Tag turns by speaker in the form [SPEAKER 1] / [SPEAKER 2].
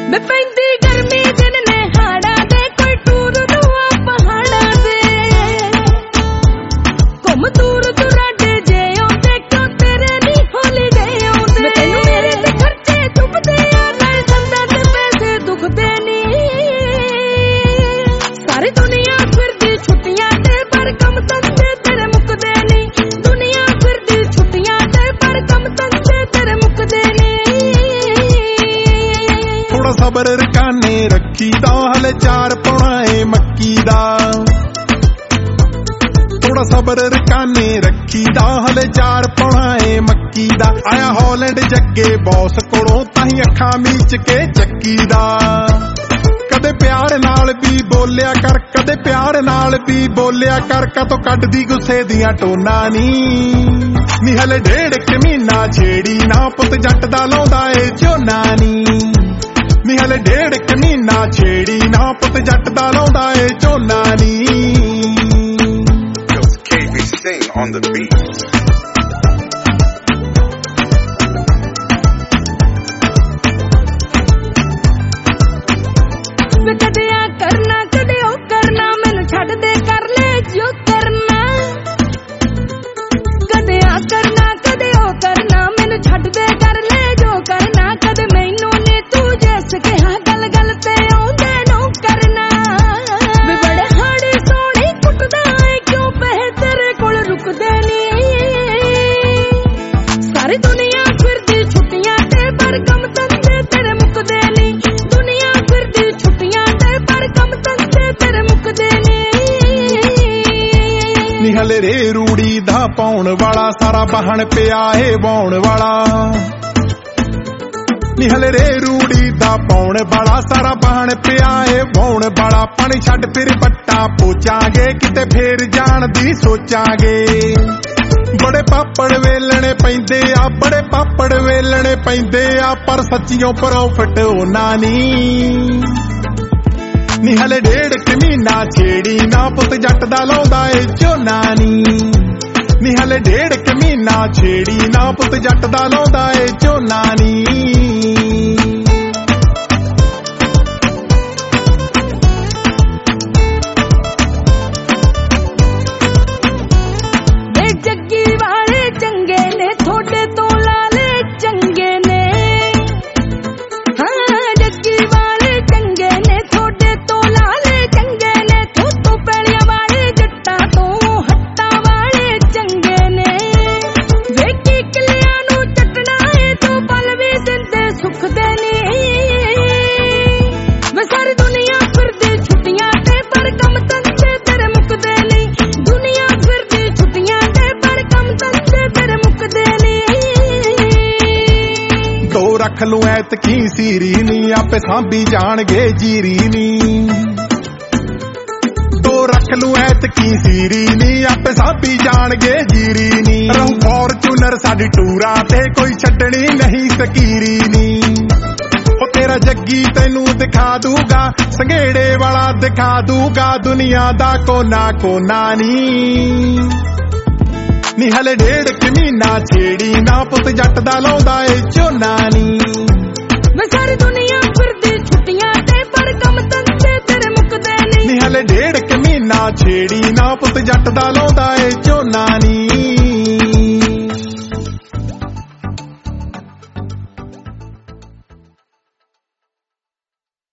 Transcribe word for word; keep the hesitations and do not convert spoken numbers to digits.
[SPEAKER 1] मैं पैंदी गर्मी दिन ने हाड़ा दे कोई टूर दुआ पहाड़ा दे घुम दूर दुराडे जे आउंदे क्यों तेरे नी होली दे आउंदे मैं तैनू मेरे ते खर्चे चुभदे आ नाल दंदां ते पैसे दुखदे नी सारी दुनिया फिरदी छुट्टियां ते पर कम धंधे तेरे मुकदे नी दुनिया फिरदी छुट्टियां ते पर कम धंधे तेरे मुकदे नी
[SPEAKER 2] थोड़ा सबर रकाने रखी दा हले चार पौना ए मक्की दा थोड़ा सबर रकाने रखी दा हले चार पौना ए मक्की दा आया हॉलैंड जग्गे बॉस कोलों ताही अखां मीच के चक्की दा कदे प्यार नाल भी बोलिया कर कदे प्यार नाल भी बोलिया कर कतों कड्डदी गुस्से दियां टोना नी नी हले डेढ़ क महीना छेड़ी ना पुत जट दा लाउंदा ए झोना नी नी हले डेढ़ क महीना छेड़ी ना पुत जट दा लाउंदा ए झोना नी
[SPEAKER 3] K B Sing on the beat.
[SPEAKER 1] वे कदे आ करना कदे ओ करना मैनू छड्ड दे कर ले जो करना कदे आ करना कदे ओ करना मैनू छड्ड दे कर ले जो करना कदे मैनू ने तू जैस कहा गल गल ते आउंदे नो करना वे बड़े हाड़े सोहणे कुटदा है क्यों पह तेरे कोल रुकदे नी सारी दुनिया फिरदी छुट्टियां ते पर कम धंधे तेरे मुकदे नी दुनिया फिरदी छुट्टियां ते पर कम धंधे तेरे मुकदे नी
[SPEAKER 2] नी हले रे रूड़ी दा पाउण वाला सारा बहन पिया ए वाउण वाला नी हले रे रूड़ी दा पाउण वाला सारा बहन पिया ए वाउण वाला पानी छड्ड फिर पट्टा पोचांगे किते फेर जाण दी सोचांगे बड़े पापड़ वेलणे पैंदे आ बड़े पापड़ वेलणे पैंदे आ पर सच्चियों प्रॉफिट होना नी नी हले डेढ़ क महीना छेड़ी ना पुत जट दा लाउंदा ए झोना नी नी हले डेढ़ क महीना छेड़ी ना पुत जट दा लाउंदा ए झोना नी
[SPEAKER 1] वे जग्गी वाले चंगे ने थोड़े तो लाले चंगे ने हाँ जग्गी वाले चंगे ने थोड़े तो लाले चंगे ने तू तो पैलिया वाले जट्टा तो हट्टा वाले चंगे ने वे की कलियां नू चटना है तो पल भी दिंदे सुख दे नी वे सारी दुनिया फिरदी छुट्टियां ते पर कम धंधे तेरे मुकदे नी दुनिया फिरदी छुट्टियां ते पर कम धंधे तेरे मुकदे नी
[SPEAKER 2] दो रख लूं ऐतकी सीरी नी आपे सांभी जाणगे जीरी नी दो रख लूं ऐतकी सीरी नी आपे सांभी जाणगे जीरी नी रहूं फॉर्चूनर साडी टूरा ते कोई छड्डणी नहीं सकीरी नी ओ तेरा जग्गी तैनू दिखा दूगा संघेड़े वाला दिखा दूगा दुनिया दा कोना कोना नी नी हले डेढ़ क महीना छेड़ी ना पुत जट दा लाउंदा ए झोना नी
[SPEAKER 1] वे सारी दुनिया फिरदी छुट्टियां ते पर कम धंधे तेरे मुकदे नी
[SPEAKER 2] नी हले डेढ़ क महीना छेड़ी ना पुत जट दा लाउंदा ए झोना नी